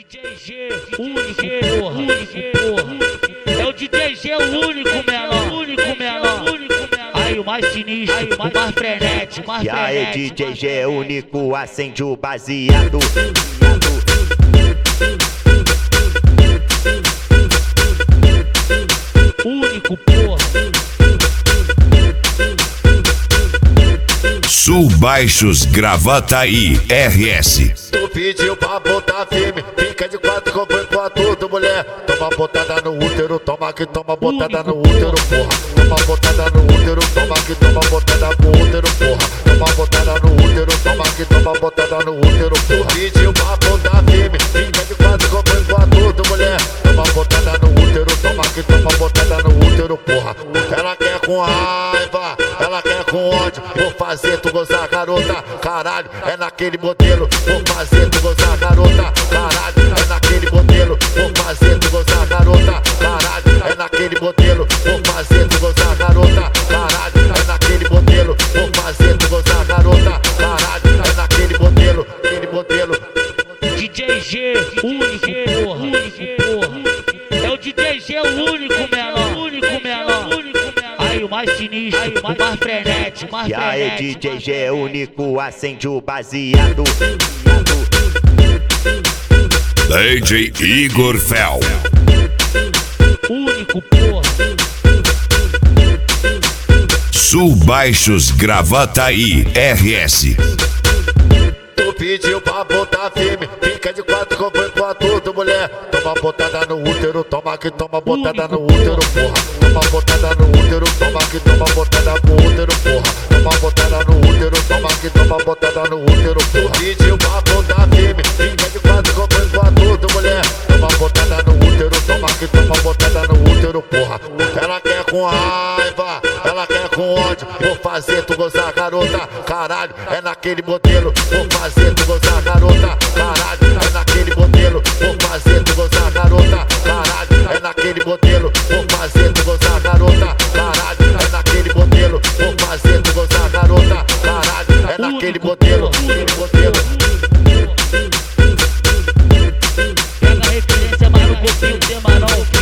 DJ G, único, porra, é o DJ G, o único menor, aí o mais sinistro, o mais frenético, E aí DJ G é único, acende o baseado. Único, porra. Sul Baixos Gravataí RS. Tu pediu pra botar firme, fica de quatro que eu vou com a tudo, mulher. Toma botada no útero, toma que toma botada no útero, porra. Toma botada no útero, toma que toma botada no útero, porra. Toma botada no útero, toma que toma botada no útero, porra. Pediu pra botar firme, fica de quatro que eu vou com a tudo, mulher. Toma botada no útero, toma que toma botada no útero, porra. Ela quer com raiva, ela quer com ódio, vou fazer tu gozar, garota, caralho, é naquele modelo. Vou fazer tu gozar, garota, caralho, é naquele modelo. Vou fazer tu gozar, garota, caralho, é naquele modelo. Vou fazer tu gozar, garota, caralho, é naquele modelo. Vou fazer tu gozar, garota, caralho, é naquele modelo, aquele modelo. DJ G, único, porra, é o DJ G, o único menor, aí o mais sinistro, o mais frenético, E aí DJ G é único, acende o baseado. DJ Igor Fel. único, porra. Sul Baixos Gravataí RS. Tu pediu pra botar firme, fica de quatro que eu vou com a tudo, mulher. Toma botada no útero, toma que toma botada no útero, porra. Toma botada no útero, toma que toma botada no útero, porra. Toma botada no útero, toma que toma botada no útero, porra. Pediu pra botar firme, fica de quatro que eu vou com a tudo, mulher. Toma botada no útero, toma que toma botada no útero, porra. Ela quer com raiva, ela quer com ódio, vou fazer tu gozar, garota, caralho, é naquele modelo. Vou fazer tu gozar, garota, caralho, é naquele modelo. Vou fazer tu gozar, garota, caralho, é naquele modelo. Vou fazer tu gozar, garota, caralho, é naquele modelo. Vou fazer tu gozar, garota, caralho, é naquele modelo, aquele modelo. Pega a referência, mas não confio, tem